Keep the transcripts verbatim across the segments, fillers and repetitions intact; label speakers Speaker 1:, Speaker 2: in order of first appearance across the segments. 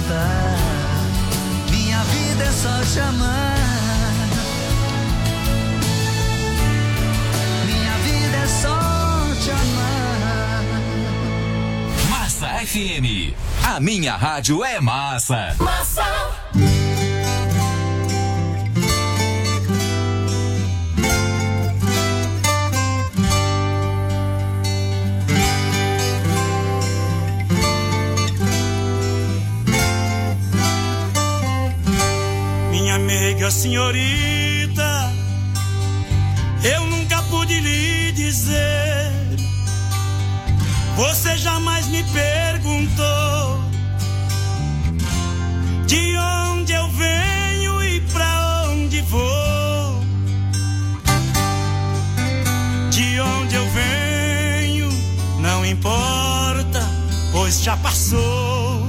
Speaker 1: gostar. Minha vida é só te amar. Minha vida é só te amar.
Speaker 2: Massa F M. A minha rádio é massa.
Speaker 3: Massa.
Speaker 4: Minha amiga senhorita, eu nunca pude lhe dizer. Você jamais me perguntou de onde eu venho e pra onde vou. De onde eu venho não importa, pois já passou.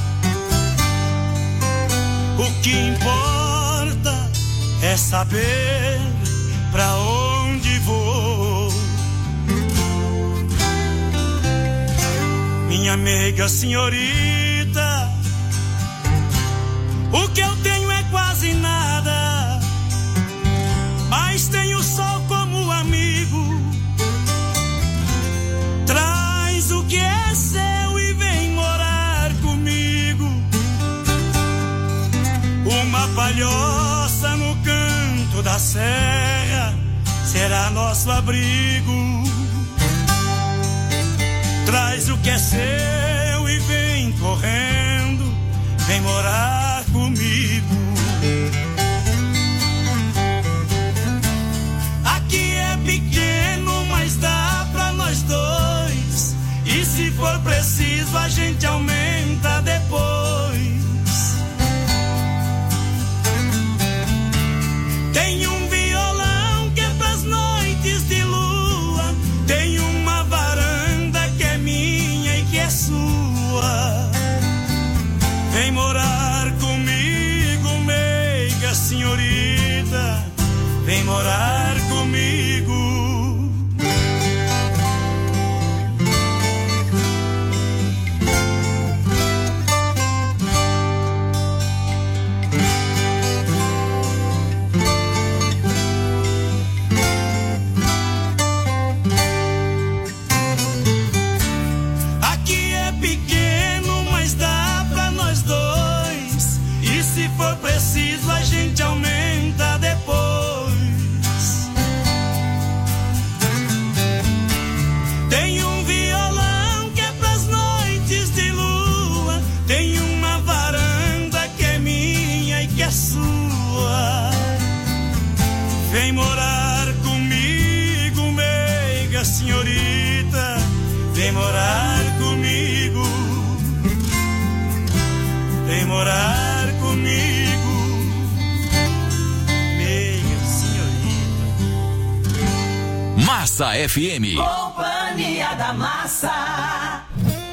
Speaker 4: O que importa é saber pra onde vou. Minha amiga senhorita, o que eu tenho é quase nada, mas tenho o sol como amigo. Traz o que é seu e vem morar comigo. Uma palhoça no canto da serra será nosso abrigo. Traz o que é seu e vem correndo, vem morar comigo. Aqui é pequeno, mas dá pra nós dois. E se for preciso, a gente aumenta depois. Tem um violão que é pras noites de lua. Tem uma varanda que é minha e que é sua. Vem morar comigo, meiga senhorita. Vem morar comigo. Preciso, a gente aumenta depois. Tem um violão que é pras noites de lua. Tem uma varanda que é minha e que é sua. Vem morar comigo, meiga senhorita. Vem morar comigo. Vem morar comigo.
Speaker 2: Massa F M.
Speaker 3: Companhia da Massa.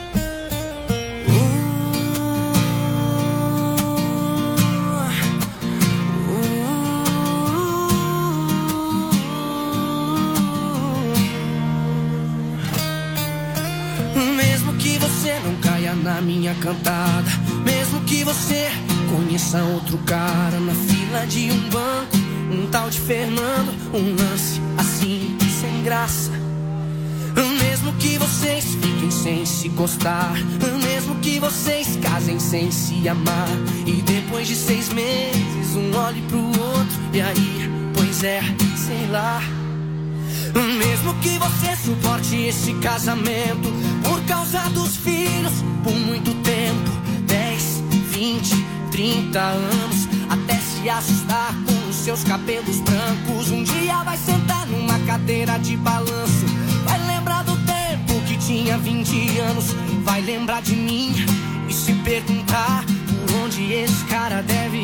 Speaker 5: Mesmo que você não caia na minha cantada, mesmo que você conheça outro cara na fila de um banco, um tal de Fernando, um lance assim sem graça. Mesmo que vocês fiquem sem se gostar, mesmo que vocês casem sem se amar, e depois de seis meses um olhe pro outro, e aí, pois é, sei lá. Mesmo que você suporte esse casamento por causa dos filhos por muito tempo, dez, vinte, trinta anos, até se assustar com os seus cabelos brancos. Um dia vai sentar numa cadeira de balanço, vai lembrar do tempo que tinha vinte anos, vai lembrar de mim e se perguntar por onde esse cara deve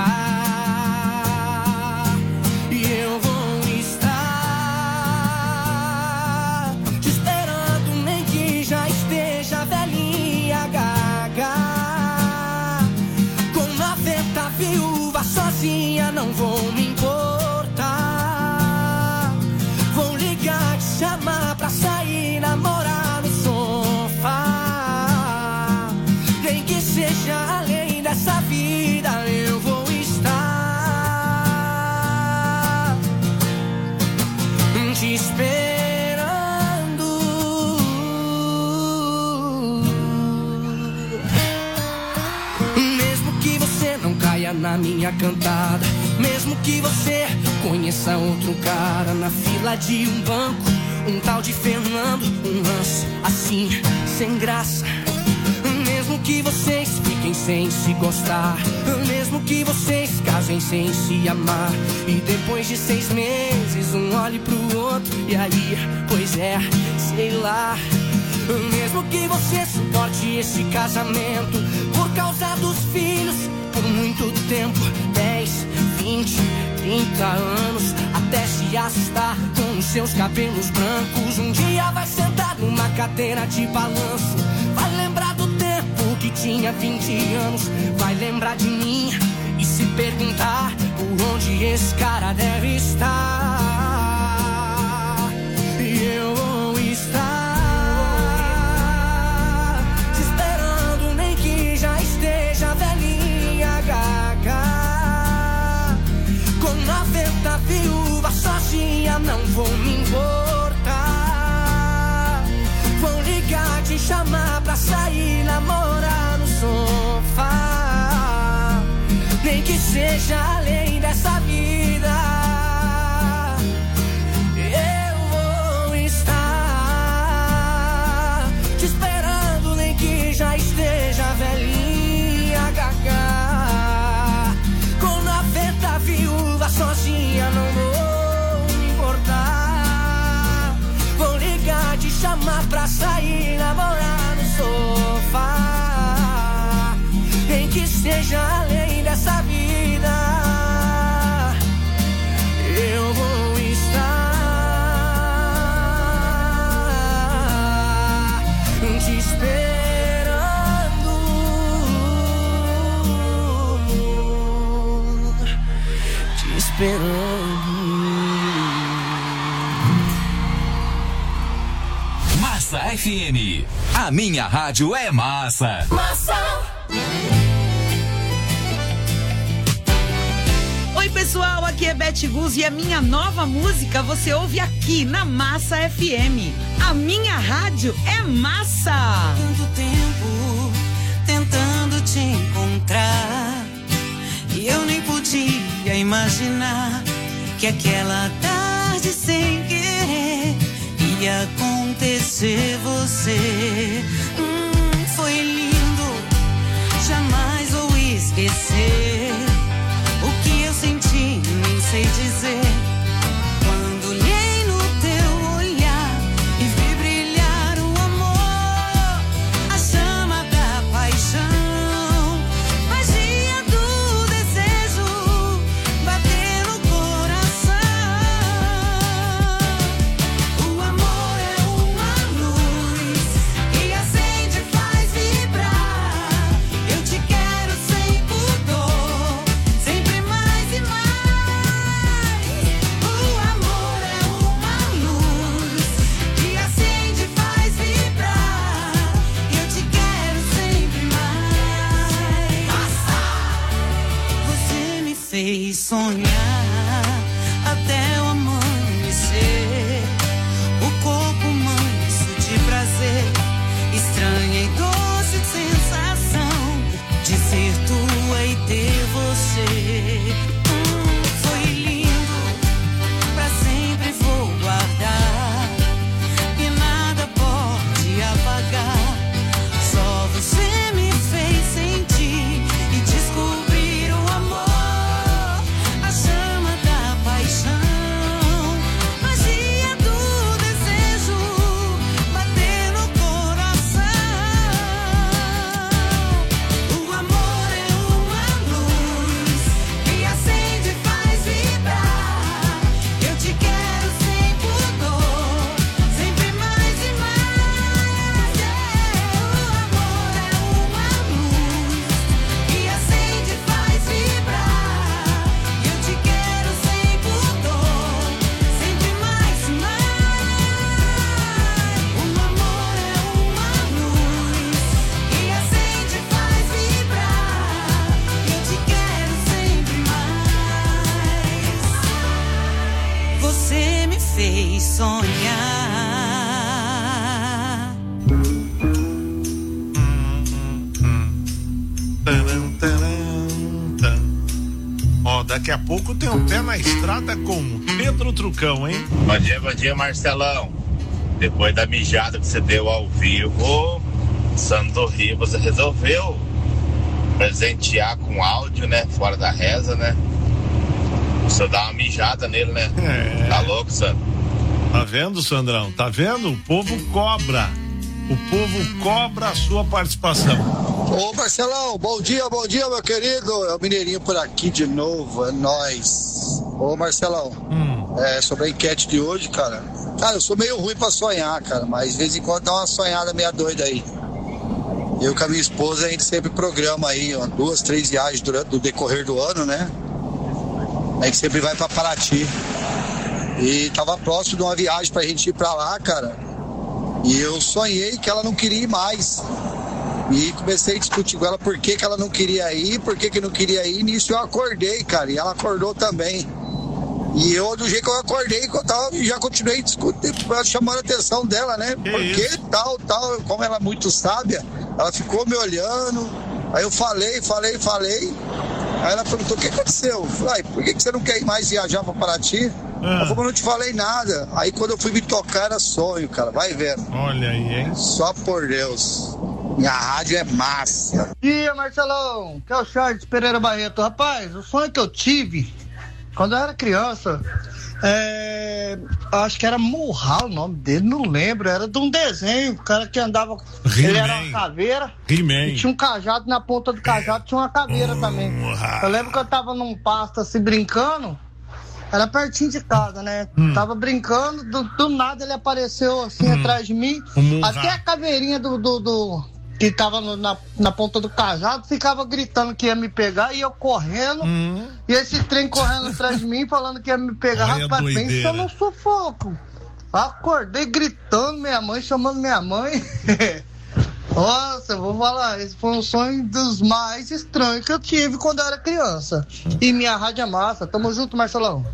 Speaker 5: estar. E eu vou estar te esperando, nem que já esteja velhinha gaga, com noventa viúva sozinha, não vou me importar. Vou ligar, te chamar pra sair, namorar no sofá, nem que seja além cantada. Mesmo que você conheça outro cara na fila de um banco, um tal de Fernando, um lance assim, sem graça. Mesmo que vocês fiquem sem se gostar, mesmo que vocês casem sem se amar, e depois de seis meses um olhe pro outro e aí, pois é, sei lá. Mesmo que você suporte esse casamento por causa dos filhos por muito tempo, dez, vinte, trinta anos, até se assustar com os seus cabelos brancos. Um dia vai sentar numa cadeira de balanço, vai lembrar do tempo que tinha vinte anos, vai lembrar de mim e se perguntar por onde esse cara deve estar. E eu vou estar te esperando, nem que já esteja velhinha gaga. Com noventa viúvas sozinha não vou me importar. Vou ligar, te chamar pra sair, namorar no sofá, nem que seja além dessa vida. Eu vou estar te esperando, nem que já esteja velhinha gaga. Com noventa viúvas sozinha não vou me importar. Vou ligar, te chamar pra sair, namorar no sofá, nem que seja além dessa vida. Eu vou estar te esperando, te esperando.
Speaker 2: Massa F M, a minha rádio é massa.
Speaker 3: Massa.
Speaker 6: Oi pessoal, aqui é Beth Guz e a minha nova música você ouve aqui na Massa F M. A minha rádio é massa.
Speaker 3: Tanto tempo tentando te encontrar e eu nem podia imaginar que aquela tarde sem querer ia acontecer você. Hum, foi lindo, jamais vou esquecer o que eu senti, nem sei dizer. Quando olhei no teu olhar e vi brilhar o amor, a chama da paixão, magia do desejo, bater no coração. O amor é uma luz que acende e faz vibrar. Eu te quero sem pudor, sempre mais e mais. O amor é uma luz que acende e faz vibrar. Eu te quero sempre mais. Você me fez sonhar até o amanhecer. O corpo manso de prazer, estranha e doce sensação de ser tua e ter você. Hum, foi lindo, pra sempre vou guardar e nada pode apagar. Só você me fez sentir e descobrir o amor, a chama da paixão, magia do desejo, bater no coração. O amor é uma luz que acende e faz vibrar. Eu te quero sem pudor, sempre mais e mais. É, o amor é uma luz que acende e faz vibrar. Eu te quero sem pudor, sempre mais e mais. O amor é uma luz que acende e faz vibrar. Eu te quero sempre mais. Você me fez sonhar.
Speaker 7: pouco tem o Pé na Estrada com Pedro Trucão, hein?
Speaker 8: Bom dia, bom dia, Marcelão. Depois da mijada que você deu ao vivo, Sandro Ribas resolveu presentear com áudio, né? Fora da reza, né? Você dá uma mijada nele, né?
Speaker 7: É.
Speaker 8: Tá louco, Sandro?
Speaker 7: Tá vendo, Sandrão? Tá vendo? O povo cobra. O povo cobra a sua participação.
Speaker 9: Ô Marcelão, bom dia, bom dia, meu querido. É o Mineirinho por aqui de novo, é nóis. Ô Marcelão, hum. é, sobre a enquete de hoje, cara. Cara, eu sou meio ruim pra sonhar, cara, mas de vez em quando dá uma sonhada meia doida aí. Eu com a minha esposa, a gente sempre programa aí, ó, duas, três viagens durante o decorrer do ano, né? A gente sempre vai pra Paraty. E tava próximo de uma viagem pra gente ir pra lá, cara. E eu sonhei que ela não queria ir mais. E comecei a discutir com ela por que, que ela não queria ir, por que, que não queria ir. Nisso eu acordei, cara, e ela acordou também. E eu, do jeito que eu acordei, eu tava, já continuei discutindo, chamando a atenção dela, né?
Speaker 7: Que
Speaker 9: Por que
Speaker 7: isso?
Speaker 9: tal, tal, como ela é muito sábia, ela ficou me olhando. Aí eu falei, falei, falei. Aí ela perguntou, o que aconteceu? Eu falei, por que, que você não quer ir mais viajar pra Paraty? Ah. Ela falou, não te falei nada. Aí quando eu fui me tocar era sonho, cara, vai vendo.
Speaker 7: Olha aí, hein?
Speaker 9: Só por Deus. Minha rádio é massa.
Speaker 10: Bom dia, Marcelão, que é o Charles Pereira Barreto. Rapaz, o sonho que eu tive quando eu era criança, é, acho que era Murral o nome dele, não lembro, era de um desenho, o cara que andava,
Speaker 7: He-Man.
Speaker 10: ele era uma caveira,
Speaker 7: He-Man.
Speaker 10: e tinha um cajado, na ponta do cajado tinha uma caveira
Speaker 7: oh,
Speaker 10: também. Eu lembro que eu tava num pasto assim, brincando, era pertinho de casa, né? Hum. Tava brincando, do, do nada ele apareceu assim hum. atrás de mim,
Speaker 7: um
Speaker 10: até a caveirinha do... do, do que tava no, na, na ponta do cajado, ficava gritando que ia me pegar, e eu correndo, hum. e esse trem correndo atrás de mim, falando que ia me pegar.
Speaker 7: Olha,
Speaker 10: rapaz,
Speaker 7: doideira.
Speaker 10: pensa no sufoco. Acordei gritando minha mãe, chamando minha mãe. Nossa, eu vou falar, esse foi um sonho dos mais estranhos que eu tive quando eu era criança. E minha rádio é massa. Tamo junto, Marcelão.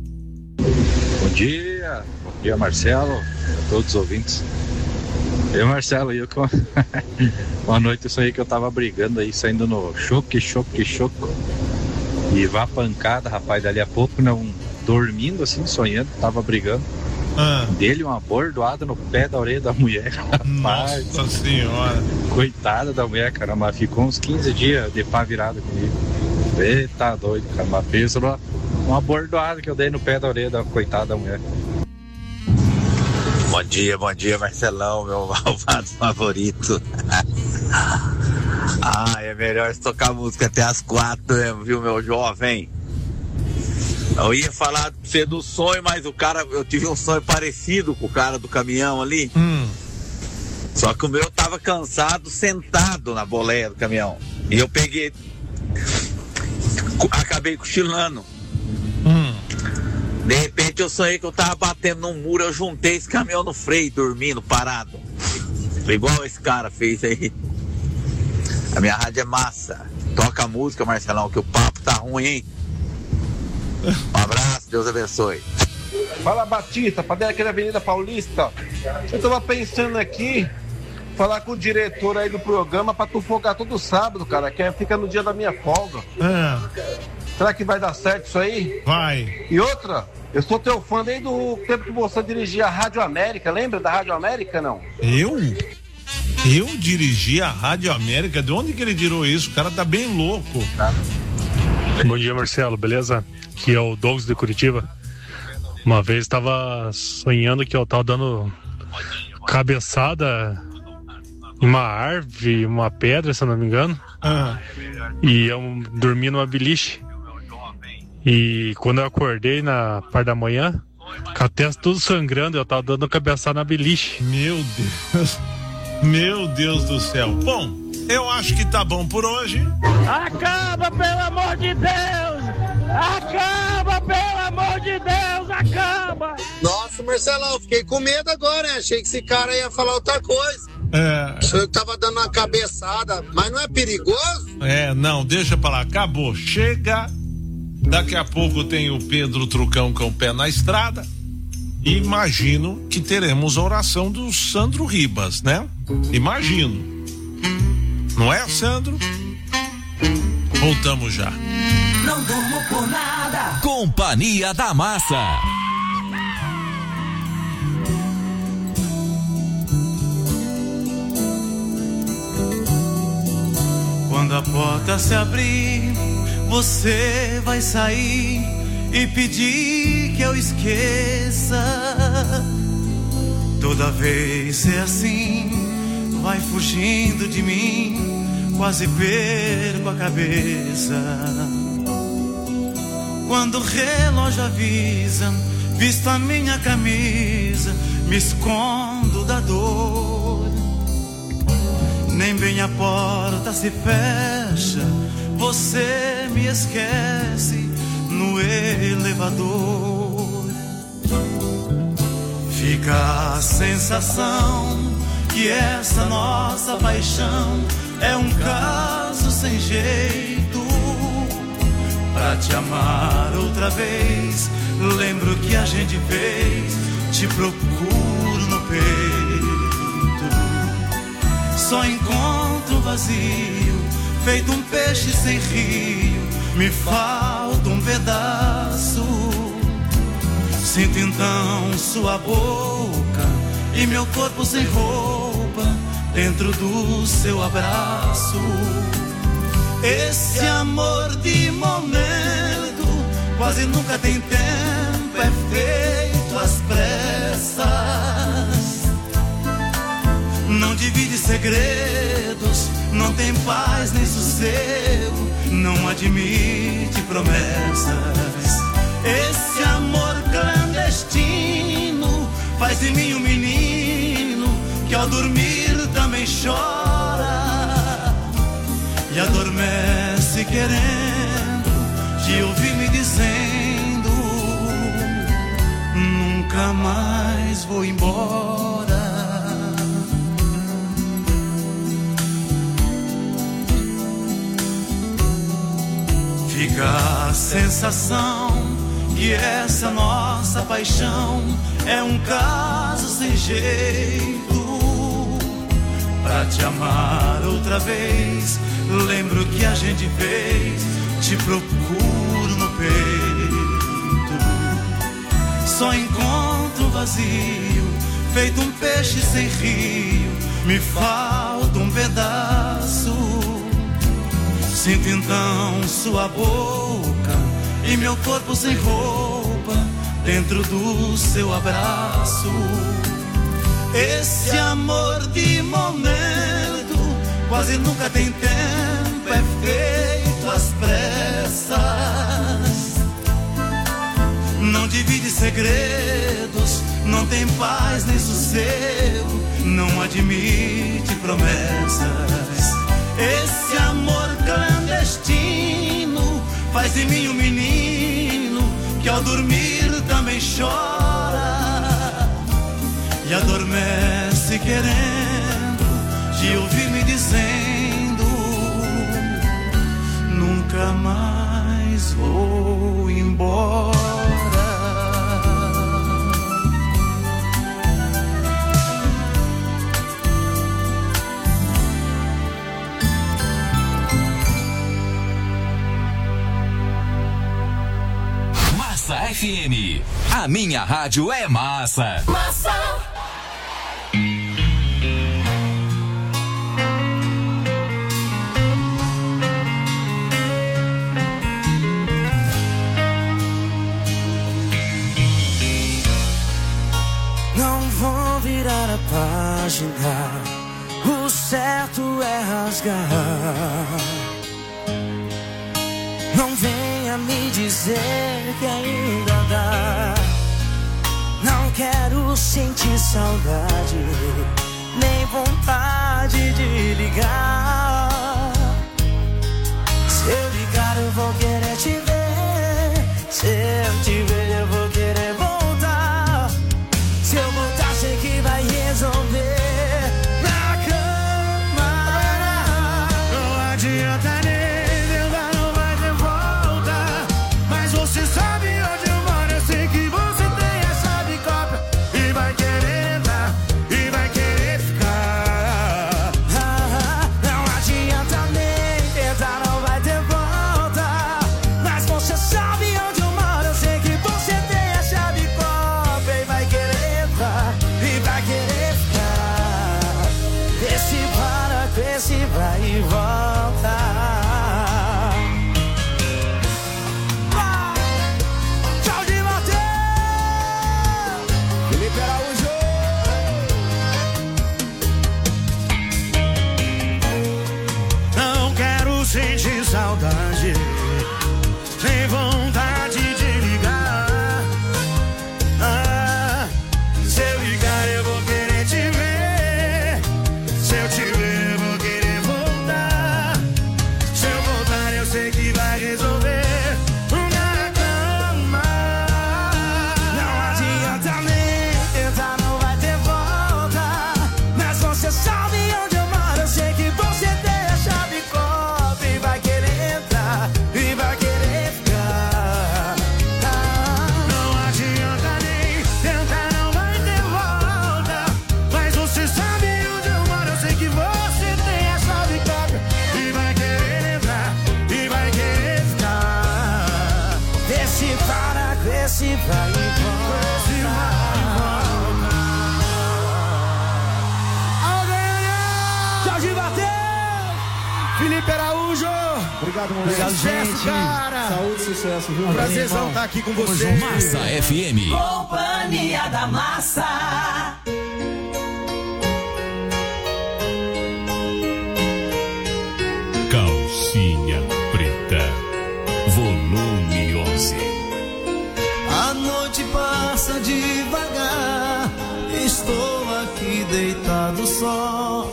Speaker 11: Bom dia, bom dia, Marcelo, a todos os ouvintes. Eu, Marcelo, eu com uma noite eu sonhei que eu tava brigando aí, saindo no choque, choque, choque. E vá pancada, rapaz, dali a pouco, não, dormindo assim, sonhando, tava brigando. Ah. Dele uma bordoada no pé da orelha da mulher, rapaz.
Speaker 7: Nossa senhora.
Speaker 11: Coitada da mulher, cara, mas ficou uns quinze dias de pá virada comigo. Eita doido, cara, mas pensa numa uma bordoada que eu dei no pé da orelha da coitada da mulher.
Speaker 8: Bom dia, bom dia, Marcelão, meu malvado favorito. Ah, é melhor se tocar música até as quatro, viu, meu jovem? Eu ia falar pra você do sonho, mas o cara, eu tive um sonho parecido com o cara do caminhão ali. Hum. Só que o meu tava cansado, sentado na boleia do caminhão. E eu peguei, acabei cochilando. Hum. De repente eu sonhei que eu tava batendo num muro, eu juntei esse caminhão no freio, dormindo, parado. Igual esse cara fez aí. A minha rádio é massa. Toca a música, Marcelão, que o papo tá ruim, hein? Um abraço, Deus abençoe.
Speaker 12: Fala, Batista, padre aqui da Avenida Paulista. Eu tava pensando aqui, falar com o diretor aí do programa pra tu folgar todo sábado, cara, que fica no dia da minha folga. É. Será que vai dar certo isso aí?
Speaker 7: Vai.
Speaker 12: E outra, eu sou teu fã desde o tempo que você dirigia a Rádio América. Lembra da Rádio América, não?
Speaker 7: Eu? Eu dirigi a Rádio América? De onde que ele tirou isso? O cara tá bem louco. Tá.
Speaker 13: Bom dia, Marcelo, beleza? Aqui é o Douglas de Curitiba. Uma vez estava sonhando que eu tava dando cabeçada em uma árvore, uma pedra, se eu não me engano. Ah. E eu dormi numa beliche. E quando eu acordei na parte da manhã, com a testa tudo sangrando, eu tava dando cabeçada na beliche.
Speaker 7: Meu Deus. Meu Deus do céu. Bom, eu acho que tá bom por hoje.
Speaker 14: Acaba, pelo amor de Deus! Acaba, pelo amor de Deus! Acaba!
Speaker 9: Nossa, Marcelão, fiquei com medo agora, hein? Achei que esse cara ia falar outra coisa.
Speaker 7: É.
Speaker 9: Eu tava dando uma cabeçada, mas não é perigoso?
Speaker 7: É, não, deixa pra lá, acabou, chega. Daqui a pouco tem o Pedro Trucão com o pé na estrada. Imagino que teremos a oração do Sandro Ribas, né? Imagino. Não é, Sandro? Voltamos já.
Speaker 3: Não durmo por nada.
Speaker 2: Moda. Companhia da Massa.
Speaker 15: Quando a porta se abrir, você vai sair e pedir que eu esqueça. Toda vez é assim, vai fugindo de mim, quase perco a cabeça. Quando o relógio avisa, visto a minha camisa, me escondo da dor. Nem bem a porta se fecha, você me esquece no elevador. Fica a sensação que essa nossa paixão é um caso sem jeito. Pra te amar outra vez, lembro que a gente fez, te procuro no peito. Só encontro vazio, feito um peixe sem rio, me falta um pedaço. Sinto então sua boca e meu corpo sem roupa dentro do seu abraço. Esse amor de momento quase nunca tem tempo, é feito às pressas. Não divide segredos, não tem paz nem sossego, não admite promessas. Esse amor clandestino faz de mim um menino que ao dormir também chora e adormece querendo te ouvir me dizendo: nunca mais vou embora. Fica a sensação que essa nossa paixão é um caso sem jeito. Pra te amar outra vez, lembro que a gente fez, te procuro no peito. Só encontro vazio, feito um peixe sem rio, me falta um pedaço. Sinto então sua boca e meu corpo sem roupa dentro do seu abraço. Esse amor de momento quase nunca tem tempo, é feito às pressas. Não divide segredos, não tem paz nem sossego, não admite promessas. Esse amor clandestino faz de mim um menino que ao dormir também chora e adormece querendo te ouvir me dizendo: nunca mais vou embora.
Speaker 2: F M. A minha rádio é massa. Massa.
Speaker 5: Não vou virar a página, o certo é rasgar. Não venha me dizer que ainda dá. Não quero sentir saudade, nem vontade de ligar. Se eu ligar eu vou querer te ver, se eu te ver eu vou querer voltar. Se eu voltar sei que vai resolver. Na cama não adianta nem
Speaker 3: Mas
Speaker 5: esse vai e volta. Jorge bateu! Felipe Araújo!
Speaker 16: Obrigado, meu
Speaker 5: Obrigado,
Speaker 16: sucesso,
Speaker 5: gente.
Speaker 16: Cara. Saúde, sucesso, viu?
Speaker 5: Prazerzão estar aqui com você.
Speaker 2: Massa F M.
Speaker 3: Companhia da Massa.
Speaker 2: Calcinha preta, volume onze.
Speaker 15: A noite passa devagar, estou aqui deitado só.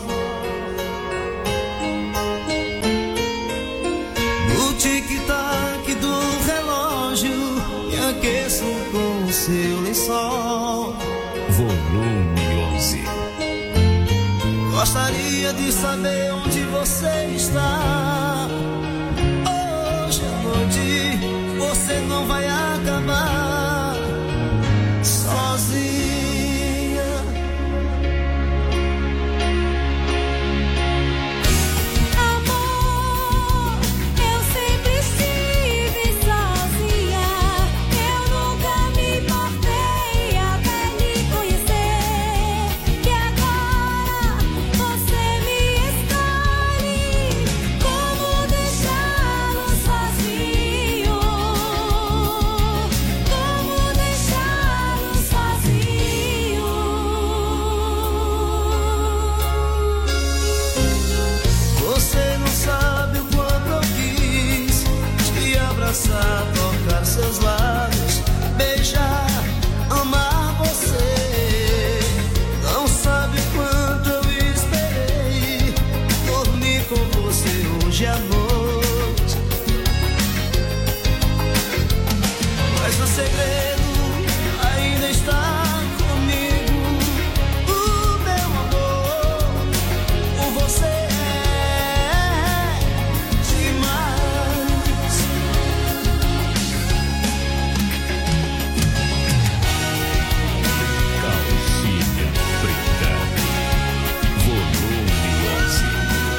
Speaker 15: No tic-tac do relógio, me aqueço com o seu lençol.
Speaker 2: Volume onze.
Speaker 15: Gostaria de saber onde você está. Hoje à noite você não vai acabar sozinha.
Speaker 3: Amor, eu sempre estive sozinha. Eu nunca me importei até lhe conhecer. E agora você me escolhe. Como deixá-lo sozinho? Como deixá-lo sozinho?
Speaker 15: Você não sabe o quanto eu quis te abraçar, tocar seus lábios, beijar, amar você. Não sabe o quanto eu esperei dormir com você hoje à noite. Mas o segredo ainda está comigo. O meu amor por você é demais.
Speaker 2: Calcinha preta, volume onze.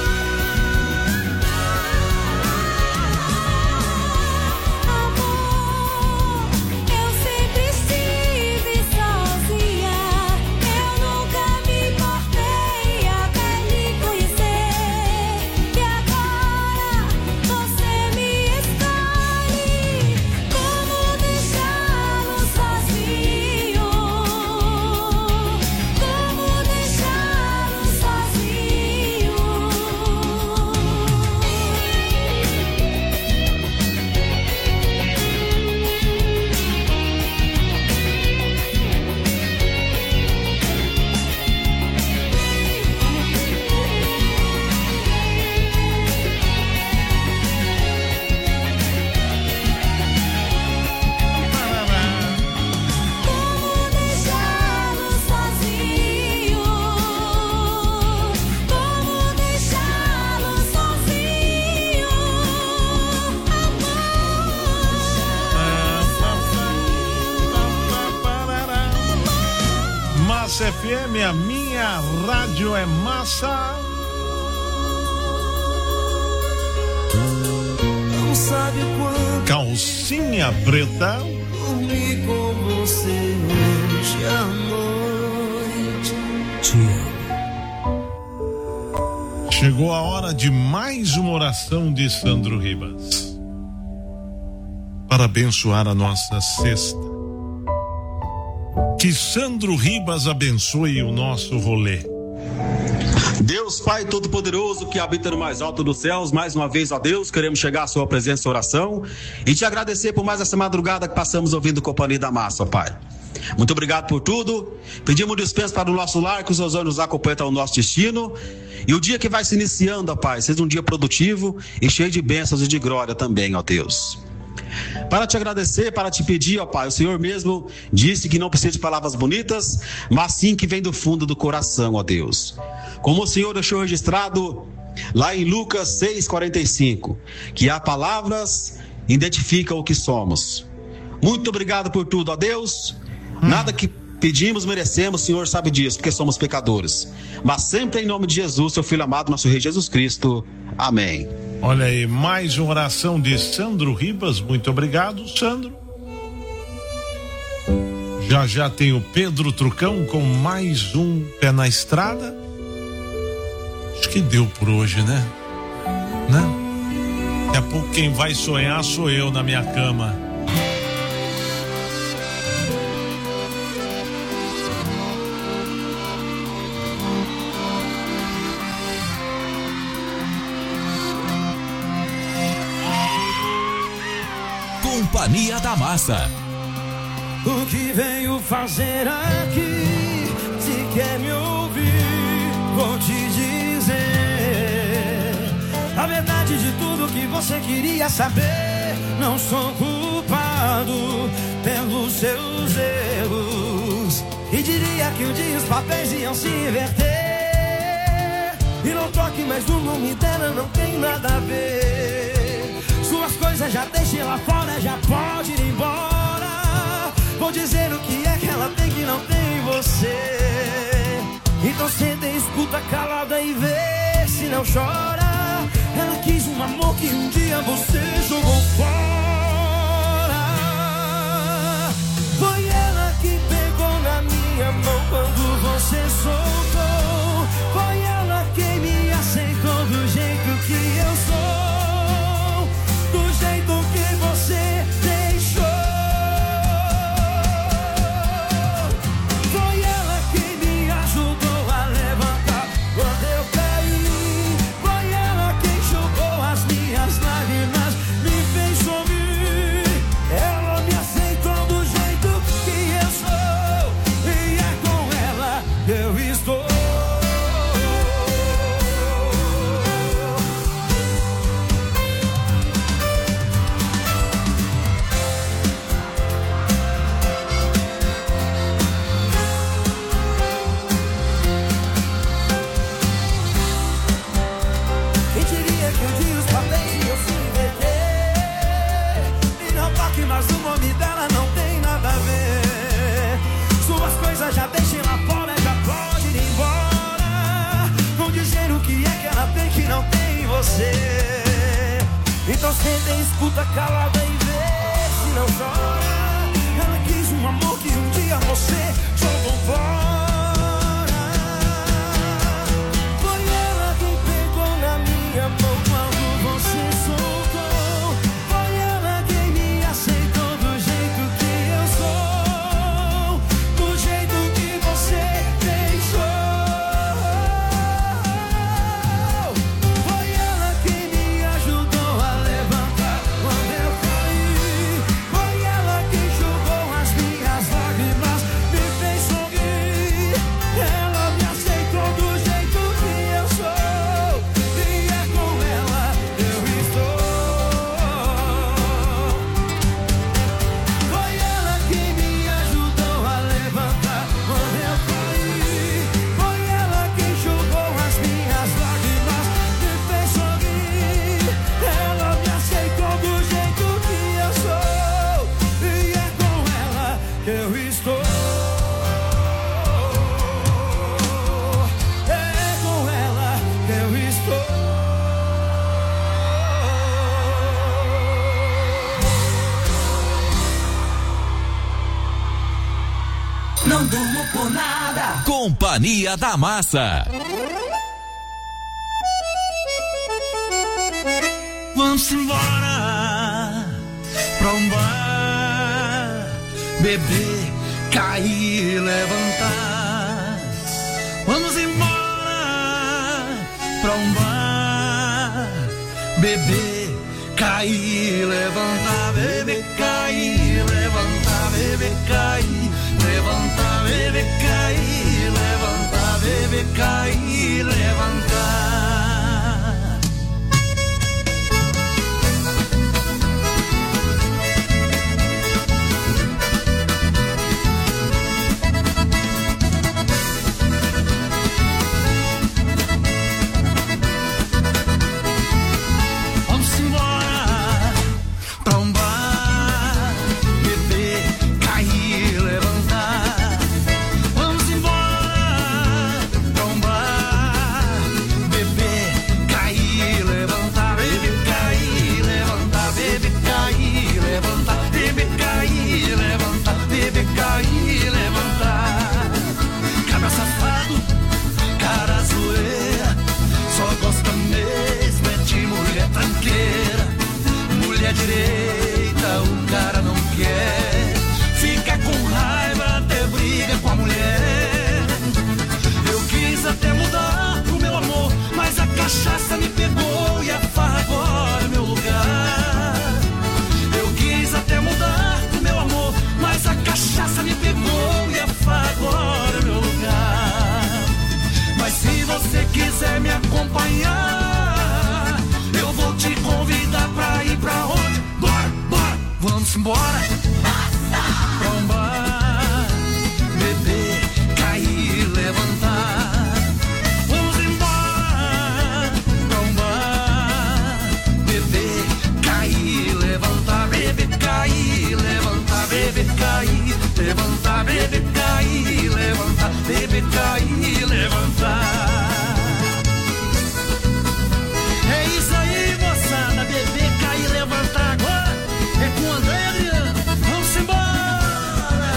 Speaker 3: Amor, eu sempre estive sozinha. Eu nunca me importei até lhe conhecer. E agora você me escolhe. Como deixá-lo sozinho? Como deixá-lo sozinho? Como deixá-lo sozinho? Como deixá-lo sozinho?
Speaker 7: Massa F M, a minha rádio é massa.
Speaker 15: Não sabe o quanto
Speaker 7: Calcinha preta.
Speaker 15: dormi com você hoje à noite. Te amo.
Speaker 7: Chegou a hora de mais uma oração de Sandro Ribas para abençoar a nossa sexta. Que Sandro Ribas abençoe o nosso rolê.
Speaker 17: Deus Pai Todo-Poderoso, que habita no mais alto dos céus, mais uma vez, ó Deus, queremos chegar à sua presença e oração e te agradecer por mais essa madrugada que passamos ouvindo Companhia da Massa, ó Pai. Muito obrigado por tudo. Pedimos dispensa para o nosso lar, que os seus olhos nos acompanhem até o nosso destino. E o dia que vai se iniciando, ó Pai, seja um dia produtivo e cheio de bênçãos e de glória também, ó Deus. Para te agradecer, para te pedir, ó Pai, o Senhor mesmo disse que não precisa de palavras bonitas, mas sim que vem do fundo do coração, ó Deus. Como o Senhor deixou registrado lá em Lucas seis, quarenta e cinco, que há palavras identificam o que somos. Muito obrigado por tudo, ó Deus. Nada que pedimos, merecemos, o Senhor sabe disso, porque somos pecadores. Mas sempre em nome de Jesus, seu Filho amado, nosso Rei Jesus Cristo. Amém.
Speaker 7: Olha aí, mais uma oração de Sandro Ribas. Muito obrigado, Sandro. Já já tem o Pedro Trucão com mais um Pé na Estrada. Acho que deu por hoje, né? Né? Daqui a pouco quem vai sonhar sou eu na minha cama.
Speaker 2: Companhia da Massa.
Speaker 5: O que veio fazer aqui? Se quer me ouvir, vou te dizer a verdade de tudo que você queria saber. Não sou culpado pelos seus erros e diria que um dia os papéis iam se inverter. E não toque mais no nome dela, não tem nada a ver. Suas coisas já deixe lá fora, já pode ir embora. Vou dizer o que é que ela tem que não tem em você. Então senta e escuta calada e vê se não chora. Ela quis um amor que um dia você jogou fora. Foi ela que pegou na minha mão quando você soltou. Foi ela quem me aceitou do jeito que eu sou, do jeito que você deixou. Mas o nome dela não tem nada a ver. Suas coisas já deixem lá fora, já pode ir embora. Vão dizer o que é que ela tem que não tem em você. Então senta e escuta calada e vê se não chora. Ela quis um amor que um dia você jogou fora. Foi ela quem pegou na minha mão quando você soltou. Foi ela quem me aceitou do jeito que eu sou, do jeito que você deixou. Foi ela quem me ajudou a levantar quando eu caí. Foi ela quem jogou as minhas lágrimas, me fez sorrir. Ela me aceitou do jeito que eu sou, e é com ela eu estou. Foi ela que me ajudou a levantar quando eu caí. Foi ela quem jogou as minhas lágrimas, me fez sorrir. Ela me aceitou do jeito que eu sou, e é com ela que eu estou. É com ela que eu estou.
Speaker 2: Não durmo por nada. Companhia da Massa.
Speaker 4: Vamos embora pra um bar, beber, cair, levantar. Vamos embora pra um bar, beber, cair, levantar, beber, cair, levantar, beber, cair, levantar, beber, cair, levantar, beber, cair, levantar. Vamos embora pra um bar,
Speaker 5: embora. Pra um bar, beber, cair, levantar. Vamos embora. Pra um bar, beber, cair, levantar. Beber, cair, levantar. Beber, cair, levantar. Beber, cair, levantar. Beber, cair, levantar. É isso aí, moçada. Beber, cair, levantar agora. É com o André e Adriano. Vamos embora.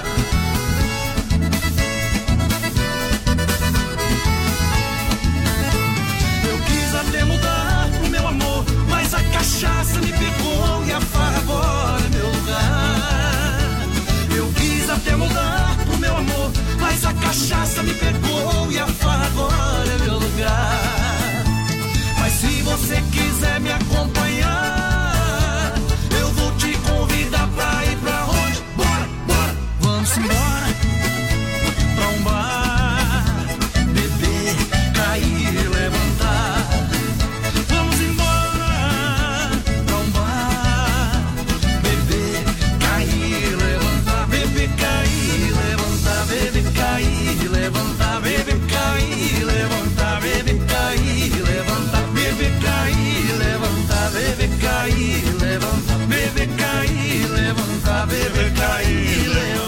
Speaker 5: Eu quis até mudar o meu amor, mas a cachaça me pegou e a farra agora é meu lugar. Eu quis até mudar o meu amor, mas a cachaça me pegou e a farra agora é meu lugar. Mas se você quiser me acompanhar, eu vou te convidar pra ir pra onde? Bora, bora, vamos embora. Pra um bar, beber, cair, levantar. Vamos embora. Pra um bar, beber, cair, levantar. Beber, cair, levantar. Beber, cair, levantar. Beber, cair, levantar. Beber, cair, levantar. Beber, cair, levantar. Beber, cair, levantar. Beber, cair, levantar. Beber, cair,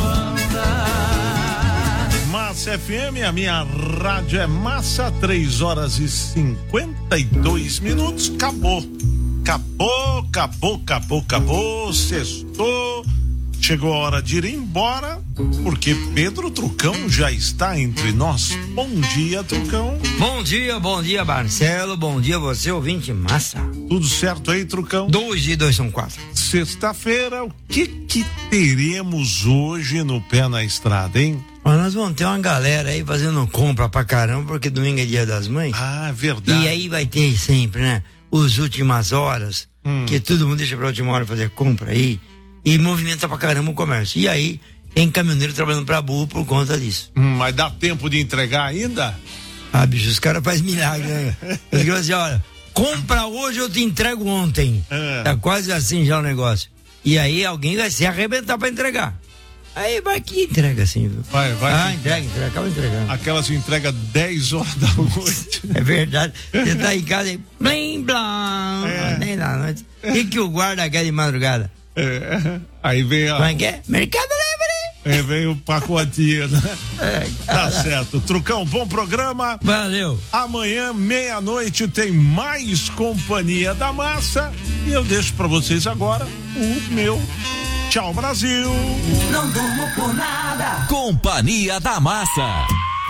Speaker 5: levantar.
Speaker 7: Massa F M, a minha rádio é Massa, três horas e cinquenta e dois minutos. Acabou. Acabou, acabou, acabou, acabou. Sextou. Chegou a hora de ir embora, porque Pedro Trucão já está entre nós. Bom dia, Trucão.
Speaker 18: Bom dia, bom dia, Marcelo. Bom dia, você, ouvinte massa.
Speaker 7: Tudo certo aí, Trucão?
Speaker 18: Dois e dois são quatro.
Speaker 7: Sexta-feira, o que que teremos hoje no Pé na Estrada, hein?
Speaker 18: Mas nós vamos ter uma galera aí fazendo compra pra caramba, porque domingo é dia das mães.
Speaker 7: Ah, verdade.
Speaker 18: E aí vai ter sempre, né? Os últimas horas, hum. que todo mundo deixa pra última hora fazer compra aí. E movimenta pra caramba o comércio. E aí, tem caminhoneiro trabalhando pra burro por conta disso.
Speaker 7: Hum, mas dá tempo de entregar ainda?
Speaker 18: Ah, bicho, os caras fazem milagre, né? Eles dizem assim, olha, compra hoje, eu te entrego ontem. É. Tá quase assim já o negócio. E aí, alguém vai se arrebentar pra entregar. Aí vai que entrega assim, viu?
Speaker 7: Vai, vai.
Speaker 18: Ah,
Speaker 7: que...
Speaker 18: entrega, entrega, acaba entregando.
Speaker 7: Aquelas entrega dez horas da noite.
Speaker 18: É verdade. Você tá em casa e blim, blam, é. nem da noite. O que que o guarda quer de madrugada?
Speaker 7: É, aí vem a...
Speaker 18: Como é que é? Mercado Livre!
Speaker 7: É, vem o pacotinho, né? É, tá certo. Trucão, bom programa.
Speaker 18: Valeu.
Speaker 7: Amanhã, meia-noite, tem mais Companhia da Massa. E eu deixo pra vocês agora o meu tchau, Brasil.
Speaker 3: Não durmo por nada.
Speaker 2: Companhia da Massa.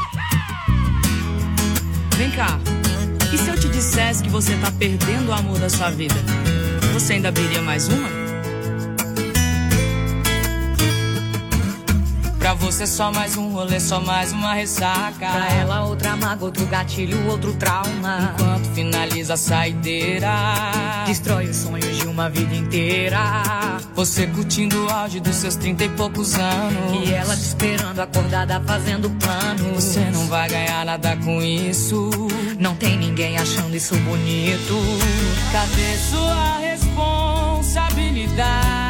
Speaker 19: Vem cá. E se eu te dissesse que você tá perdendo o amor da sua vida? Você ainda abriria mais uma? Pra você só mais um rolê, só mais uma ressaca.
Speaker 20: Pra ela outra mágoa, outro gatilho, outro trauma.
Speaker 19: Enquanto finaliza a saideira,
Speaker 20: destrói os sonhos de uma vida inteira.
Speaker 19: Você curtindo o auge dos seus trinta e poucos anos.
Speaker 20: E ela te esperando acordada fazendo plano.
Speaker 19: Você não vai ganhar nada com isso.
Speaker 20: Não tem ninguém achando isso bonito.
Speaker 19: Cadê sua responsabilidade?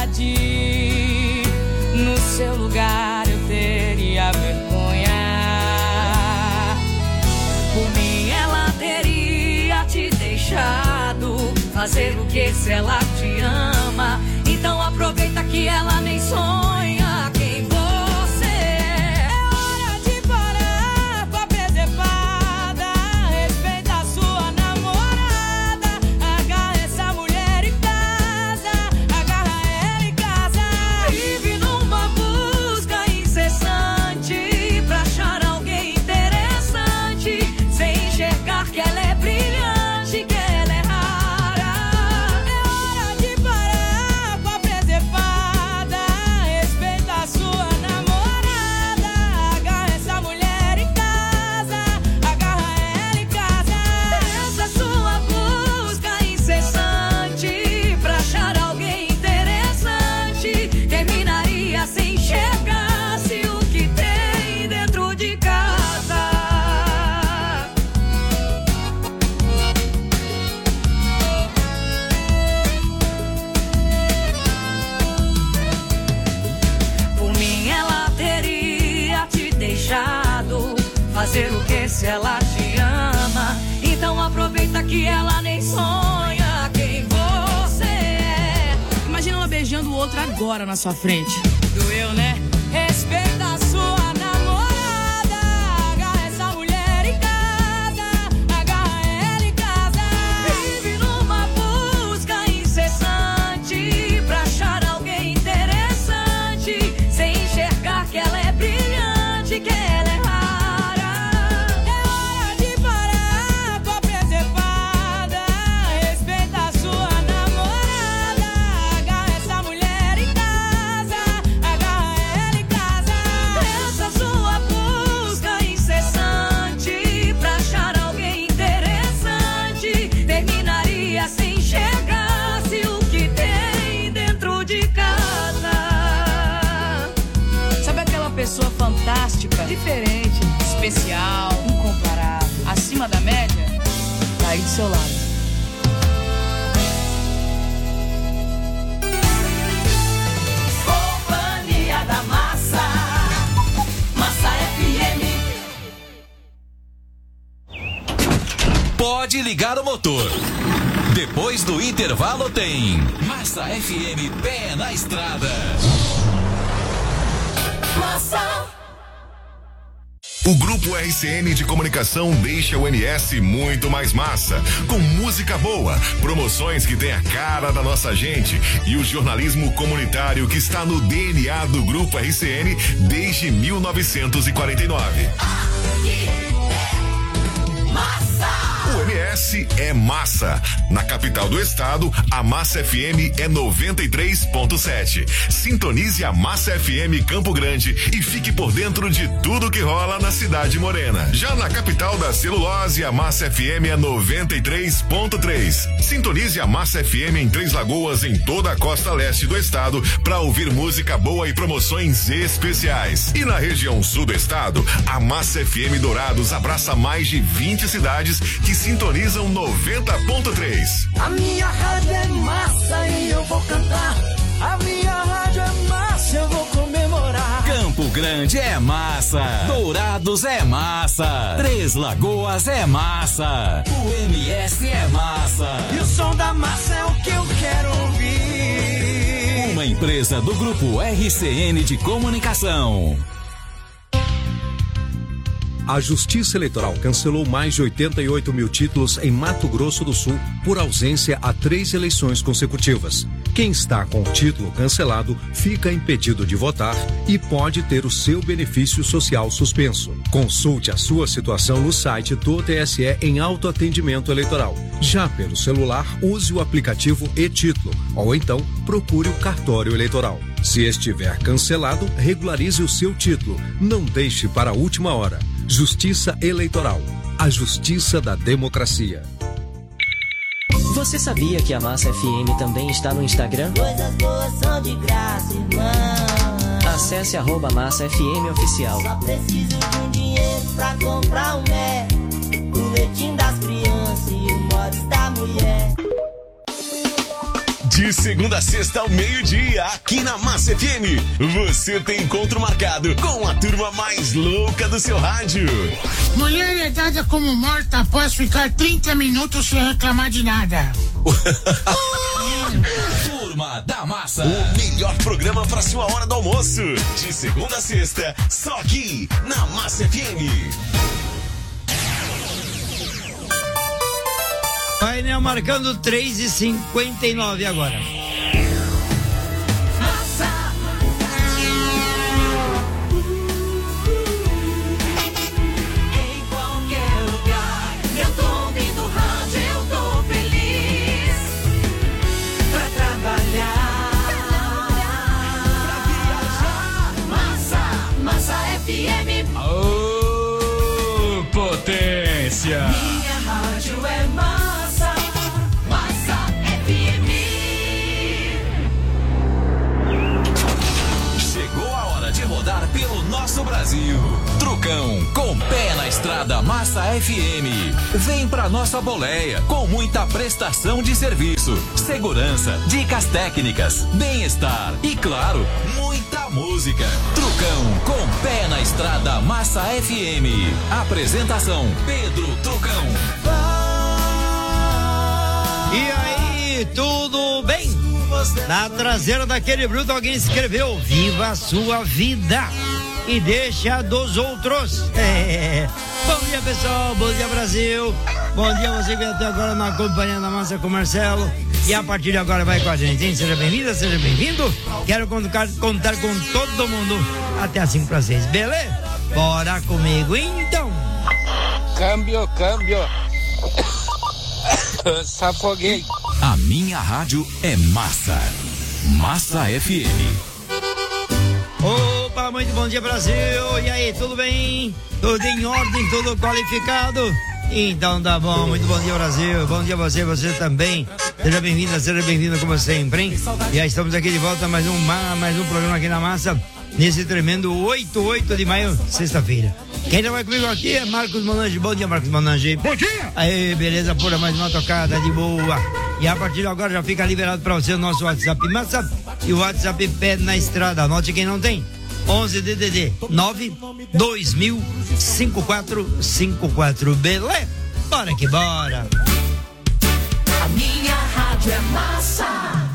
Speaker 19: No seu lugar eu teria vergonha.
Speaker 20: Por mim ela teria te deixado fazer o que se ela te ama. Então aproveita que ela nem sonha quem você é.
Speaker 19: É hora de parar com a presepada. Respeita a sua namorada. Agarra essa mulher em casa. Agarra ela em casa.
Speaker 20: Vive numa busca incessante pra achar alguém interessante, sem enxergar que ela é brilhante, que ela é rara.
Speaker 19: É hora de parar com a presepada.
Speaker 20: fazer o que se ela te ama? Então aproveita que ela nem sonha quem você é.
Speaker 21: Imagina ela beijando o outro agora na sua frente.
Speaker 20: Doeu, né? Respeita a sua namorada. Agarra essa mulher em casa. Agarra ela em casa. Vive numa busca incessante pra achar alguém interessante, sem enxergar que ela é brilhante, que ela é rara. É hora de parar com a presepada. Respeita a sua namorada. Agarra essa mulher em casa. Agarra ela em casa. Essa sua busca incessante pra achar alguém interessante terminaria se enxergasse o que tem dentro de casa.
Speaker 21: Sabe aquela pessoa fantástica, diferente, especial, incomparável, acima da média? Tá aí do seu lado.
Speaker 3: Companhia da Massa. Massa F M.
Speaker 2: Pode ligar o motor. Depois do intervalo tem Massa F M, pé na estrada.
Speaker 3: Massa.
Speaker 22: O Grupo R C N de Comunicação deixa o M S muito mais massa, com música boa, promoções que tem a cara da nossa gente e o jornalismo comunitário que está no D N A do Grupo R C N desde mil novecentos e quarenta e nove. O M S é massa. Na capital do estado, a Massa F M é noventa e três ponto sete. Sintonize a Massa F M Campo Grande e fique por dentro de tudo que rola na cidade morena. Já na capital da celulose, a Massa F M é noventa e três ponto três. Sintonize a Massa F M em Três Lagoas, em toda a costa leste do estado, para ouvir música boa e promoções especiais. E na região sul do estado, a Massa F M Dourados abraça mais de vinte cidades que sintonizam noventa ponto três.
Speaker 3: A minha rádio é massa e eu vou cantar. A minha rádio é massa, eu vou comemorar.
Speaker 2: Campo Grande é massa. Dourados é massa. Três Lagoas é massa. O M S é massa.
Speaker 3: E o som da massa é o que eu quero ouvir.
Speaker 2: Uma empresa do Grupo R C N de Comunicação.
Speaker 23: A Justiça Eleitoral cancelou mais de oitenta e oito mil títulos em Mato Grosso do Sul por ausência a três eleições consecutivas. Quem está com o título cancelado fica impedido de votar e pode ter o seu benefício social suspenso. Consulte a sua situação no site do T S E em autoatendimento eleitoral. Já pelo celular, use o aplicativo e-Título ou então procure o cartório eleitoral. Se estiver cancelado, regularize o seu título. Não deixe para a última hora. Justiça Eleitoral, a justiça da democracia.
Speaker 24: Você sabia que a Massa F M também está no Instagram?
Speaker 3: Coisas boas são de graça, irmão.
Speaker 24: Acesse arroba Massa F M Oficial.
Speaker 3: Só preciso de um dinheiro pra comprar um Mac, o leitinho das crianças e o mods da mulher.
Speaker 25: De segunda a sexta ao meio-dia, aqui na Massa F M, você tem encontro marcado com a turma mais louca do seu rádio.
Speaker 26: Mulher é dada como morta após ficar trinta minutos sem reclamar de nada.
Speaker 2: Turma da Massa.
Speaker 25: O melhor programa para sua hora do almoço. De segunda a sexta, só aqui na Massa F M.
Speaker 18: Painel marcando três e cinquenta e nove agora.
Speaker 3: Em qualquer lugar, eu tô ouvindo rádio, eu tô feliz. Pra trabalhar, pra viajar. Massa, Massa F M.
Speaker 27: Ô, potência!
Speaker 3: Minha rádio é massa.
Speaker 2: Pelo nosso Brasil. Trucão, com pé na estrada, Massa F M. Vem pra nossa boleia, com muita prestação de serviço, segurança, dicas técnicas, bem-estar e, claro, muita música. Trucão Trucão, com pé na estrada, Massa F M. Apresentação, Pedro Trucão.
Speaker 18: E aí, tudo bem? Na traseira daquele bruto alguém escreveu: viva a sua vida e deixa dos outros. É. Bom dia, pessoal, bom dia, Brasil. Bom dia, você que vem até agora na companhia da Massa com o Marcelo. E a partir de agora vai com a gente, hein? Seja bem-vinda, seja bem-vindo. Quero contar, contar com todo mundo até as cinco para seis, beleza? Bora comigo, então.
Speaker 1: Câmbio, câmbio. Safoguei.
Speaker 2: A minha rádio é Massa. Massa F M.
Speaker 18: Opa, muito bom dia, Brasil. E aí, tudo bem? Tudo em ordem, tudo qualificado? Então tá bom, muito bom dia, Brasil. Bom dia a você, você também. Seja bem-vinda, seja bem-vindo como sempre, hein? E já estamos aqui de volta, mais um, mais um programa aqui na Massa, nesse tremendo oito, oito de maio, sexta-feira. Quem já vai comigo aqui é Marcos Monange. Bom dia, Marcos Monange. Bom dia! Aí, beleza pura, mais uma tocada de boa. E a partir de agora já fica liberado para você o nosso WhatsApp Massa e o WhatsApp Pé na Estrada. Anote quem não tem. onze D D D nove dois mil cinco quatro cinco quatro. Beleza? Bora que bora.
Speaker 3: A minha rádio é Massa.